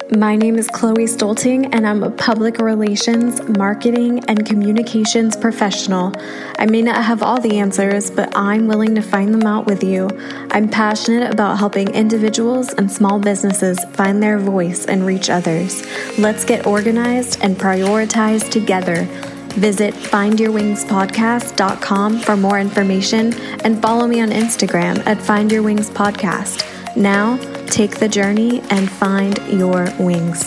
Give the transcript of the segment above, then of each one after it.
My name is Chloe Stolting, and I'm a public relations, marketing, and communications professional. I may not have all the answers, but I'm willing to find them out with you. I'm passionate about helping individuals and small businesses find their voice and reach others. Let's get organized and prioritize together. Visit findyourwingspodcast.com for more information and follow me on Instagram at findyourwingspodcast. Now, take the journey and find your wings.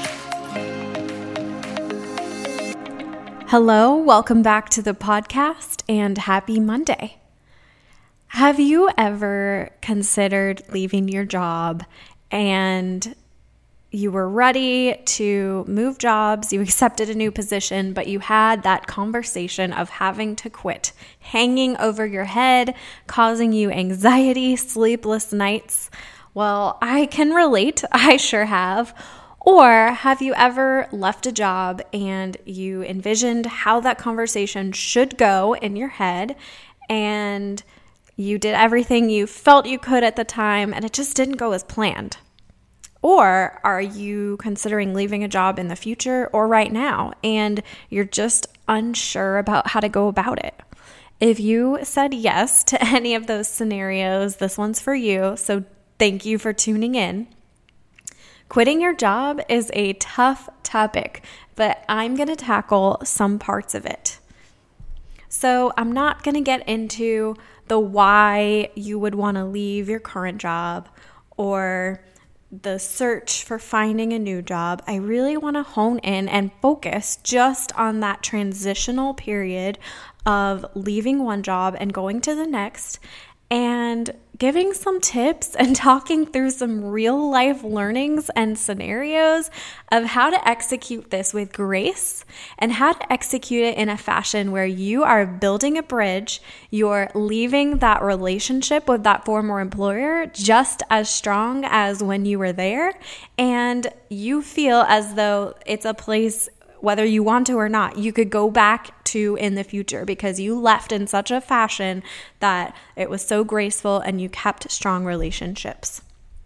Hello, welcome back to the podcast and happy Monday. Have you ever considered leaving your job and you were ready to move jobs, you accepted a new position, but you had that conversation of having to quit, hanging over your head, causing you anxiety, sleepless nights? Well, I can relate. I sure have. Or have you ever left a job and you envisioned how that conversation should go in your head and you did everything you felt you could at the time and it just didn't go as planned? Or are you considering leaving a job in the future or right now and you're just unsure about how to go about it? If you said yes to any of those scenarios, this one's for you. So thank you for tuning in. Quitting your job is a tough topic, but I'm going to tackle some parts of it. So I'm not going to get into the why you would want to leave your current job or the search for finding a new job. I really want to hone in and focus just on that transitional period of leaving one job and going to the next, and giving some tips and talking through some real life learnings and scenarios of how to execute this with grace and how to execute it in a fashion where you are building a bridge, you're leaving that relationship with that former employer just as strong as when you were there, and you feel as though it's a place, whether you want to or not, you could go back to in the future because you left in such a fashion that it was so graceful and you kept strong relationships.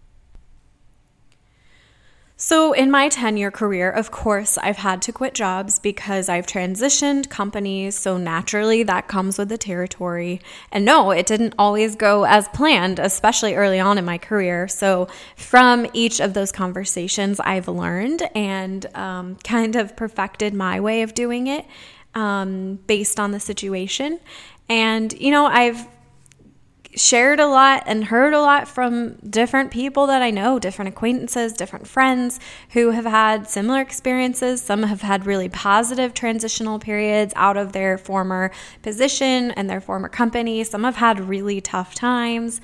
So in my 10-year career, of course, I've had to quit jobs because I've transitioned companies, so naturally that comes with the territory. And no, it didn't always go as planned, especially early on in my career. So from each of those conversations, I've learned and kind of perfected my way of doing it based on the situation. And, I've shared a lot and heard a lot from different people that I know, different acquaintances, different friends who have had similar experiences. Some have had really positive transitional periods out of their former position and their former company. Some have had really tough times.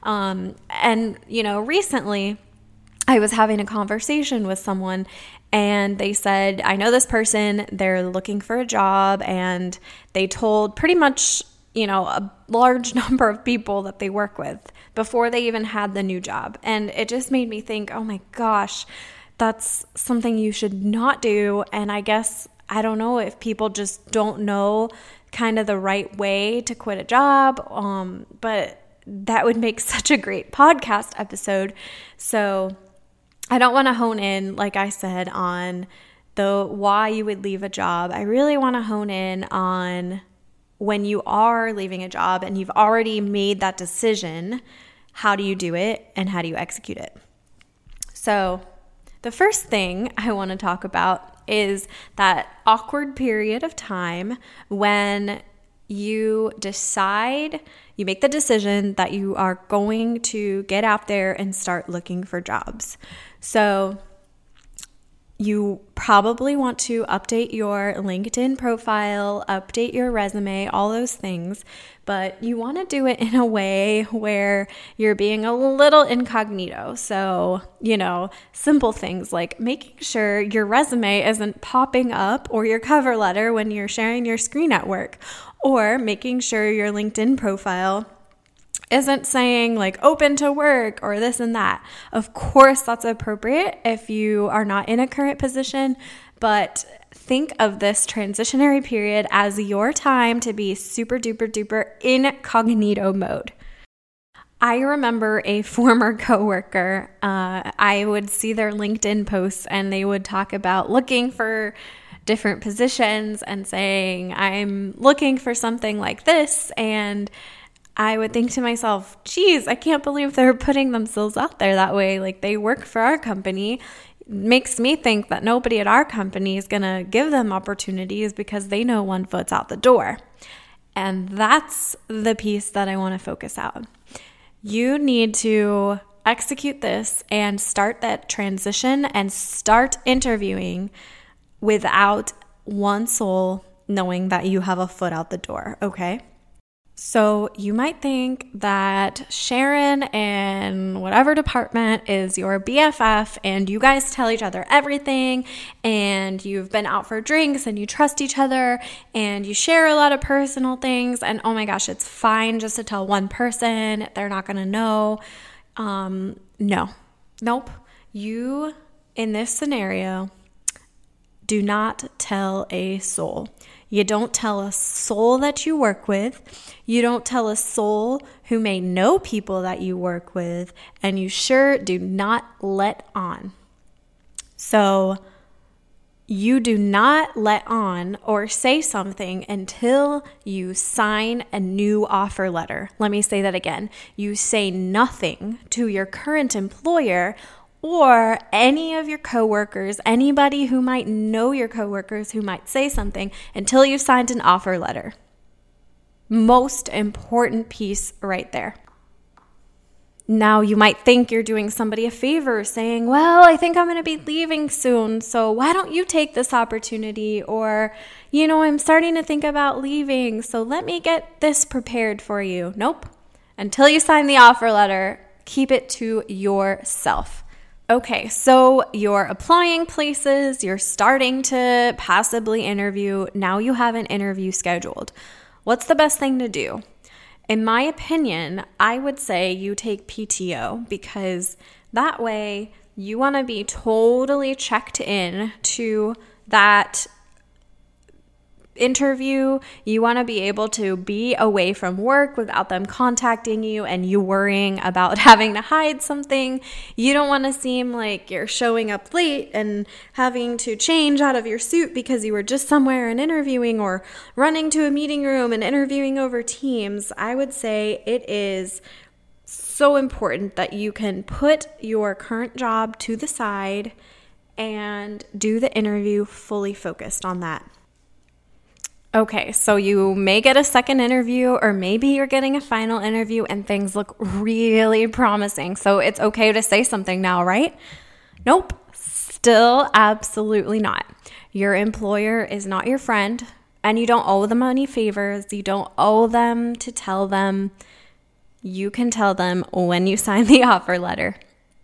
Recently I was having a conversation with someone and they said, I know this person, they're looking for a job, and they told pretty much a large number of people that they work with before they even had the new job. And it just made me think, oh my gosh, that's something you should not do. And I guess, I don't know if people just don't know kind of the right way to quit a job. But that would make such a great podcast episode. So I don't want to hone in, like I said, on the why you would leave a job. I really want to hone in on when you are leaving a job and you've already made that decision, how do you do it and how do you execute it? So the first thing I want to talk about is that awkward period of time when you make the decision that you are going to get out there and start looking for jobs. So you probably want to update your LinkedIn profile, update your resume, all those things, but you want to do it in a way where you're being a little incognito. So, simple things like making sure your resume isn't popping up or your cover letter when you're sharing your screen at work, or making sure your LinkedIn profile isn't saying like open to work or this and that. Of course, that's appropriate if you are not in a current position, but think of this transitionary period as your time to be super duper duper incognito mode. I remember a former coworker, I would see their LinkedIn posts and they would talk about looking for different positions and saying, I'm looking for something like this. And I would think to myself, geez, I can't believe they're putting themselves out there that way. Like, they work for our company. Makes me think that nobody at our company is going to give them opportunities because they know one foot's out the door. And that's the piece that I want to focus on. You need to execute this and start that transition and start interviewing without one soul knowing that you have a foot out the door, okay? So you might think that Sharon in whatever department is your BFF and you guys tell each other everything and you've been out for drinks and you trust each other and you share a lot of personal things and oh my gosh, it's fine just to tell one person. They're not going to know. Nope. You, in this scenario, do not tell a soul. You don't tell a soul that you work with. You don't tell a soul who may know people that you work with. And you sure do not let on. So you do not let on or say something until you sign a new offer letter. Let me say that again. You say nothing to your current employer or any of your coworkers, anybody who might know your coworkers who might say something until you've signed an offer letter. Most important piece right there. Now you might think you're doing somebody a favor saying, well, I think I'm going to be leaving soon, so why don't you take this opportunity? Or, I'm starting to think about leaving, so let me get this prepared for you. Nope. Until you sign the offer letter, keep it to yourself. Okay, so you're applying places, you're starting to possibly interview. Now you have an interview scheduled. What's the best thing to do? In my opinion, I would say you take PTO because that way you want to be totally checked in to that interview. You want to be able to be away from work without them contacting you and you worrying about having to hide something. You don't want to seem like you're showing up late and having to change out of your suit because you were just somewhere and interviewing or running to a meeting room and interviewing over Teams. I would say it is so important that you can put your current job to the side and do the interview fully focused on that. Okay, so you may get a second interview or maybe you're getting a final interview and things look really promising. So it's okay to say something now, right? Nope, still absolutely not. Your employer is not your friend and you don't owe them any favors. You don't owe them to tell them. You can tell them when you sign the offer letter.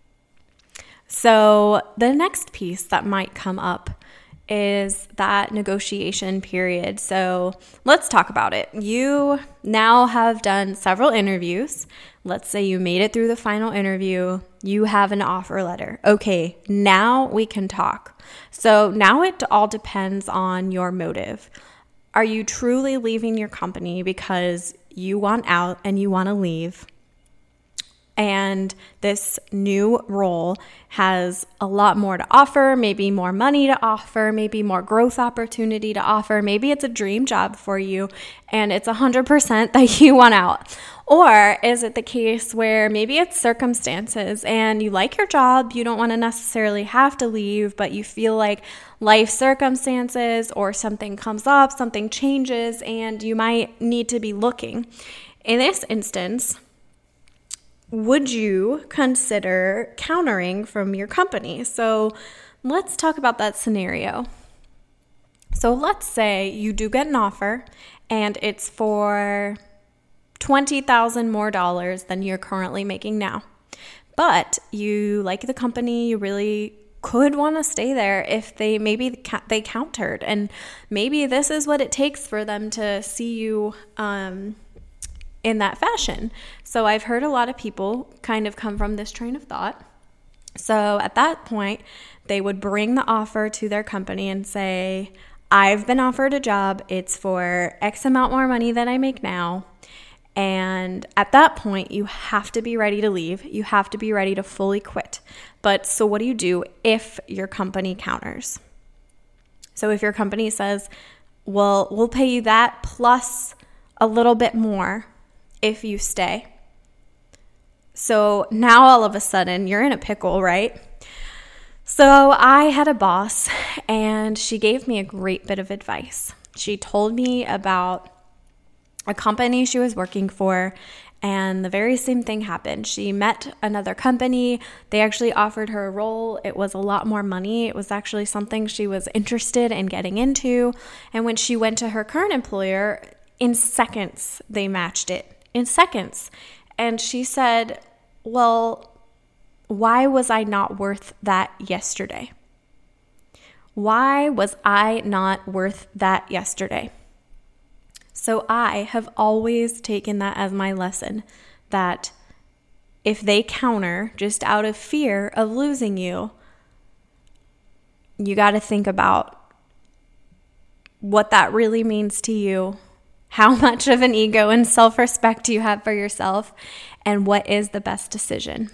So the next piece that might come up is that negotiation period. So let's talk about it. You now have done several interviews. Let's say you made it through the final interview. You have an offer letter. Okay, now we can talk. So now it all depends on your motive. Are you truly leaving your company because you want out and you want to leave? And this new role has a lot more to offer, maybe more money to offer, maybe more growth opportunity to offer. Maybe it's a dream job for you and it's 100% that you want out. Or is it the case where maybe it's circumstances and you like your job, you don't want to necessarily have to leave, but you feel like life circumstances or something comes up, something changes, and you might need to be looking. In this instance, would you consider countering from your company? So let's talk about that scenario. So let's say you do get an offer and it's for $20,000 more than you're currently making now. But you like the company, you really could want to stay there if they countered. And maybe this is what it takes for them to see you in that fashion. So I've heard a lot of people kind of come from this train of thought. So at that point, they would bring the offer to their company and say, I've been offered a job. It's for X amount more money than I make now. And at that point, you have to be ready to leave. You have to be ready to fully quit. But so what do you do if your company counters? So if your company says, well, we'll pay you that plus a little bit more if you stay. So now all of a sudden you're in a pickle, right? So I had a boss and she gave me a great bit of advice. She told me about a company she was working for, and the very same thing happened. She met another company. They actually offered her a role. It was a lot more money. It was actually something she was interested in getting into. And when she went to her current employer, in seconds, they matched it. In seconds. And she said, well, why was I not worth that yesterday? Why was I not worth that yesterday? So I have always taken that as my lesson, that if they counter just out of fear of losing you, you got to think about what that really means to you, how much of an ego and self-respect you have for yourself, and what is the best decision.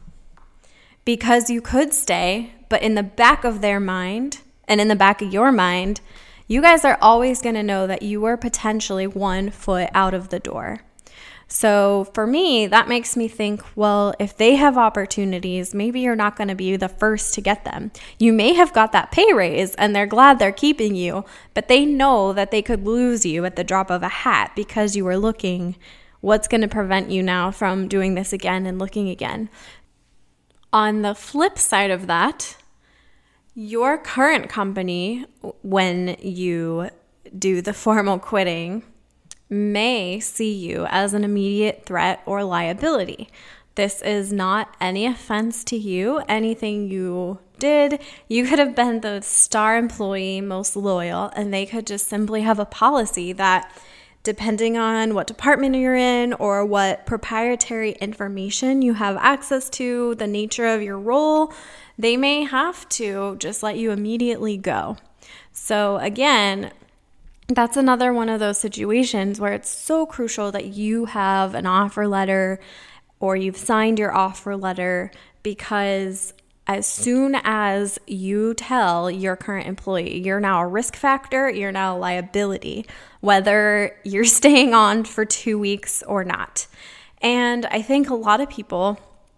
Because you could stay, but in the back of their mind and in the back of your mind, you guys are always going to know that you are potentially 1 foot out of the door. So for me, that makes me think, well, if they have opportunities, maybe you're not going to be the first to get them. You may have got that pay raise and they're glad they're keeping you, but they know that they could lose you at the drop of a hat because you were looking. What's going to prevent you now from doing this again and looking again? On the flip side of that, your current company, when you do the formal quitting, may see you as an immediate threat or liability. This is not any offense to you, anything you did. You could have been the star employee, most loyal, and they could just simply have a policy that, depending on what department you're in or what proprietary information you have access to, the nature of your role, they may have to just let you immediately go. So again, that's another one of those situations where it's so crucial that you have an offer letter or you've signed your offer letter, because as soon as you tell your current employee you're now a risk factor, you're now a liability, whether you're staying on for 2 weeks or not. And I think a lot of people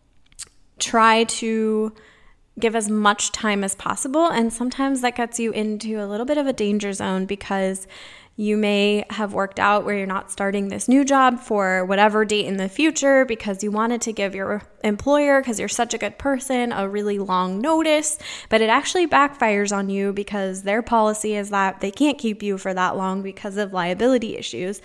try to give as much time as possible, and sometimes that gets you into a little bit of a danger zone, because you may have worked out where you're not starting this new job for whatever date in the future because you wanted to give your employer, because you're such a good person, a really long notice, but it actually backfires on you because their policy is that they can't keep you for that long because of liability issues.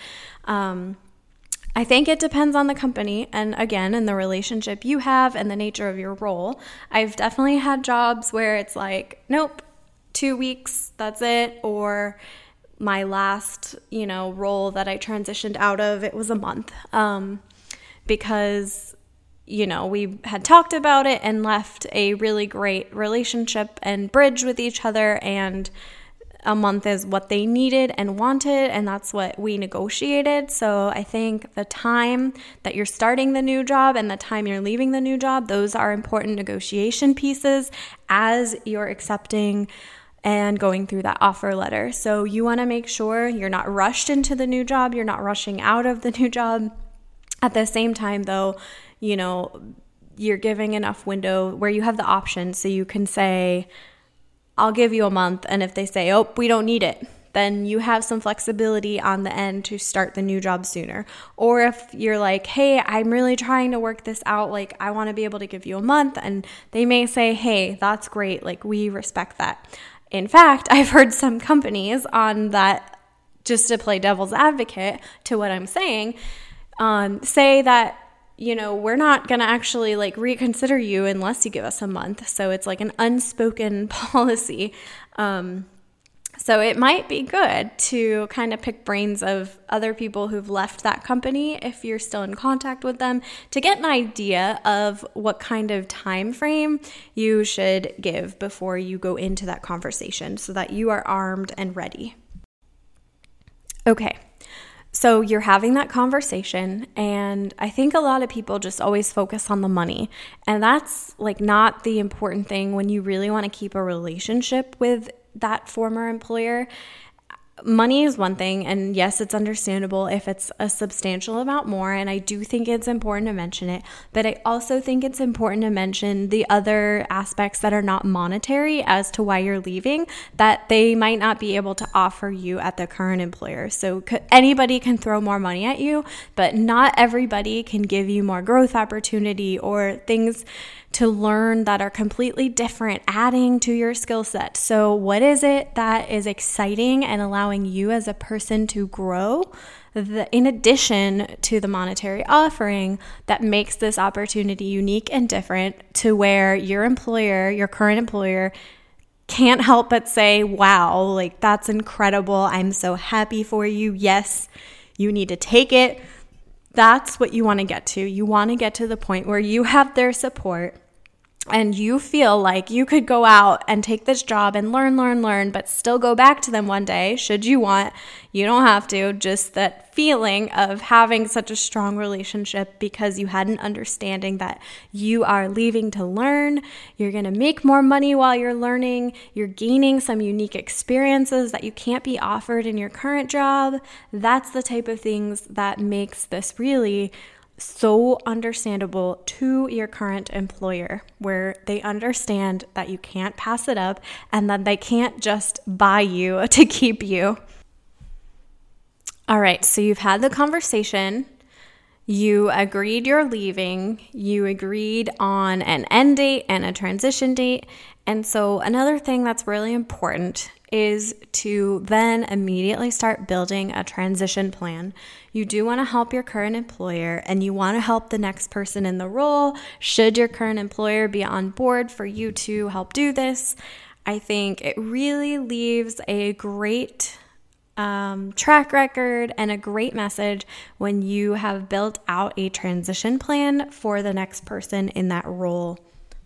I think it depends on the company and, again, in the relationship you have and the nature of your role. I've definitely had jobs where it's like, nope, 2 weeks, that's it. Or my last, role that I transitioned out of, it was a month, because, we had talked about it and left a really great relationship and bridge with each other, and a month is what they needed and wanted, and that's what we negotiated. So I think the time that you're starting the new job and the time you're leaving the new job, those are important negotiation pieces as you're accepting and going through that offer letter. So you want to make sure you're not rushed into the new job, you're not rushing out of the new job. At the same time, though, you're giving enough window where you have the option, so you can say, I'll give you a month, and if they say, oh, we don't need it, then you have some flexibility on the end to start the new job sooner. Or if you're like, hey, I'm really trying to work this out, like I want to be able to give you a month, and they may say, hey, that's great, like we respect that. In fact, I've heard some companies on that, just to play devil's advocate to what I'm saying, say that, we're not going to actually reconsider you unless you give us a month. So it's like an unspoken policy. So it might be good to kind of pick brains of other people who've left that company, if you're still in contact with them, to get an idea of what kind of time frame you should give before you go into that conversation, so that you are armed and ready. Okay. So you're having that conversation, and I think a lot of people just always focus on the money, and that's like not the important thing when you really want to keep a relationship with that former employer. Money is one thing, and yes, it's understandable if it's a substantial amount more, and I do think it's important to mention it, but I also think it's important to mention the other aspects that are not monetary as to why you're leaving that they might not be able to offer you at the current employer. So anybody can throw more money at you, but not everybody can give you more growth opportunity or things to learn that are completely different, adding to your skill set. So what is it that is exciting and allowing you as a person to grow in addition to the monetary offering that makes this opportunity unique and different to where your employer, your current employer, can't help but say, wow, like that's incredible. I'm so happy for you. Yes, you need to take it. That's what you want to get to. You want to get to the point where you have their support and you feel like you could go out and take this job and learn, but still go back to them one day, should you want. You don't have to. Just that feeling of having such a strong relationship because you had an understanding that you are leaving to learn. You're going to make more money while you're learning. You're gaining some unique experiences that you can't be offered in your current job. That's the type of things that makes this really so understandable to your current employer, where they understand that you can't pass it up and that they can't just buy you to keep you. All right, so you've had the conversation. You agreed you're leaving. You agreed on an end date and a transition date. And so another thing that's really important is to then immediately start building a transition plan. You do want to help your current employer and you want to help the next person in the role. Should your current employer be on board for you to help do this, I think it really leaves a great track record and a great message when you have built out a transition plan for the next person in that role.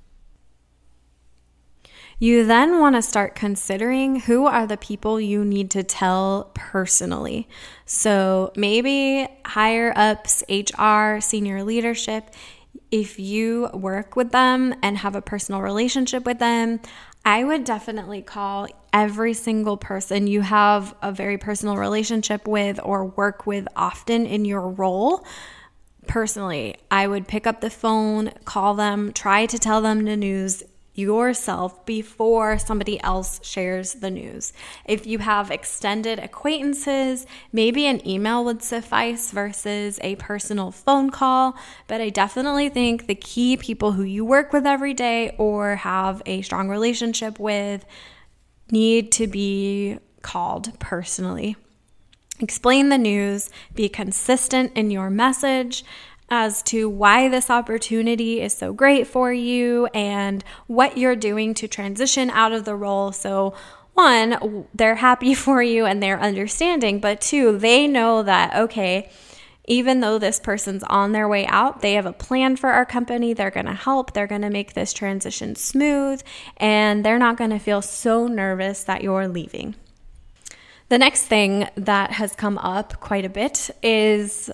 You then want to start considering who are the people you need to tell personally. So maybe higher ups, HR, senior leadership, if you work with them and have a personal relationship with them, I would definitely call every single person you have a very personal relationship with or work with often in your role. Personally, I would pick up the phone, call them, try to tell them the news yourself before somebody else shares the news. If you have extended acquaintances, maybe an email would suffice versus a personal phone call. But I definitely think the key people who you work with every day or have a strong relationship with need to be called personally. Explain the news, be consistent in your message as to why this opportunity is so great for you and what you're doing to transition out of the role. So one, they're happy for you and they're understanding, but two, they know that, okay, even though this person's on their way out, they have a plan for our company. They're going to help. They're going to make this transition smooth, and they're not going to feel so nervous that you're leaving. The next thing that has come up quite a bit is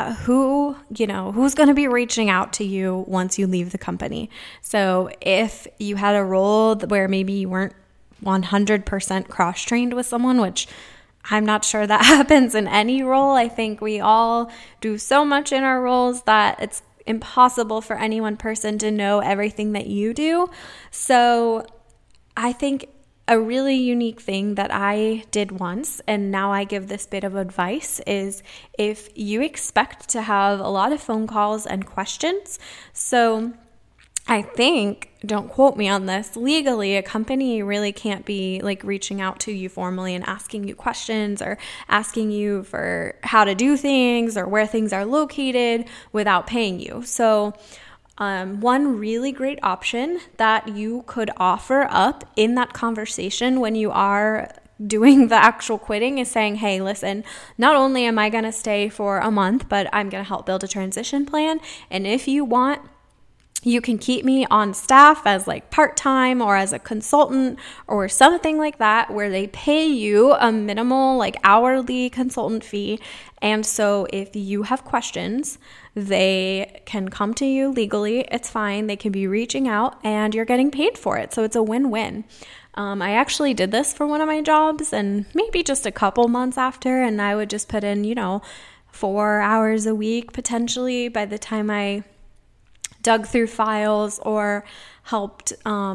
who's going to be reaching out to you once you leave the company. So if you had a role where maybe you weren't 100% cross-trained with someone, which I'm not sure that happens in any role. I think we all do so much in our roles that it's impossible for any one person to know everything that you do. So I think a really unique thing that I did once, and now I give this bit of advice, is if you expect to have a lot of phone calls and questions. So I think, don't quote me on this, legally a company really can't be like reaching out to you formally and asking you questions or asking you for how to do things or where things are located without paying you. So one really great option that you could offer up in that conversation when you are doing the actual quitting is saying, hey, listen, not only am I going to stay for a month, but I'm going to help build a transition plan. And if you want, You can keep me on staff as like part-time or as a consultant or something like that, where they pay you a minimal like hourly consultant fee. And so if you have questions, they can come to you legally. It's fine. They can be reaching out and you're getting paid for it. So it's a win-win. I actually did this for one of my jobs, and maybe just a couple months after, and I would just put in, 4 hours a week potentially by the time I dug through files or helped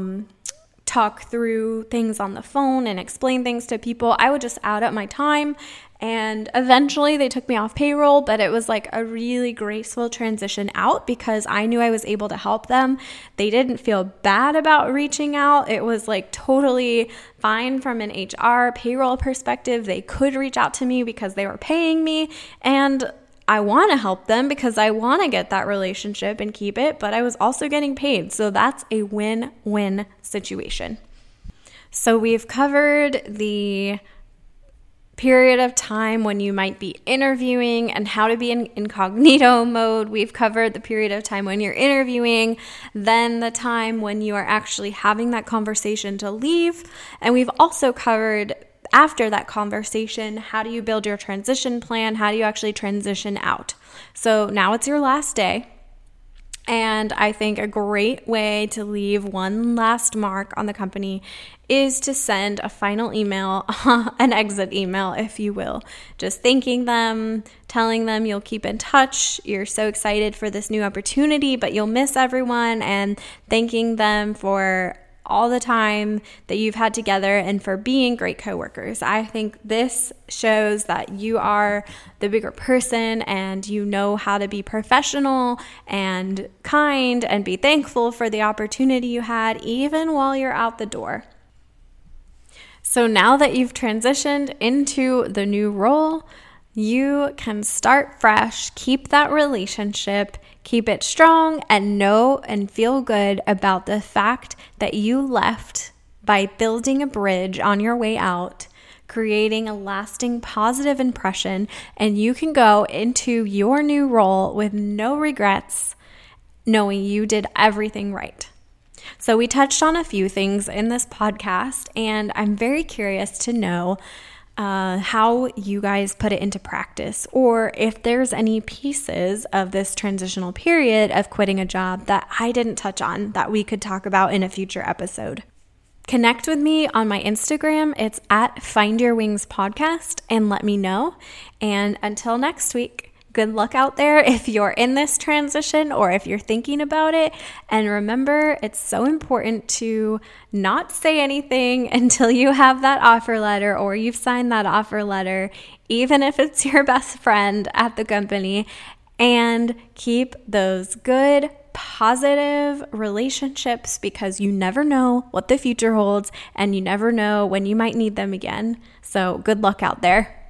talk through things on the phone and explain things to people. I would just add up my time, and eventually they took me off payroll, but it was like a really graceful transition out because I knew I was able to help them. They didn't feel bad about reaching out. It was like totally fine from an HR payroll perspective. They could reach out to me because they were paying me, and I want to help them because I want to get that relationship and keep it, but I was also getting paid. So that's a win-win situation. So we've covered the period of time when you might be interviewing and how to be in incognito mode. We've covered the period of time when you're interviewing, then the time when you are actually having that conversation to leave. And we've also covered after that conversation, how do you build your transition plan? How do you actually transition out? So now it's your last day. And I think a great way to leave one last mark on the company is to send a final email, an exit email, if you will, just thanking them, telling them you'll keep in touch. You're so excited for this new opportunity, but you'll miss everyone, and thanking them for all the time that you've had together and for being great coworkers. I think this shows that you are the bigger person and you know how to be professional and kind and be thankful for the opportunity you had even while you're out the door. So now that you've transitioned into the new role, you can start fresh, keep that relationship, keep it strong, and know and feel good about the fact that you left by building a bridge on your way out, creating a lasting positive impression, and you can go into your new role with no regrets, knowing you did everything right. So we touched on a few things in this podcast, and I'm very curious to know how you guys put it into practice, or if there's any pieces of this transitional period of quitting a job that I didn't touch on that we could talk about in a future episode. Connect with me on my Instagram. It's at Find Your Wings Podcast, and let me know. And until next week, good luck out there if you're in this transition or if you're thinking about it. And remember, it's so important to not say anything until you have that offer letter or you've signed that offer letter, even if it's your best friend at the company. And keep those good, positive relationships because you never know what the future holds and you never know when you might need them again. So good luck out there.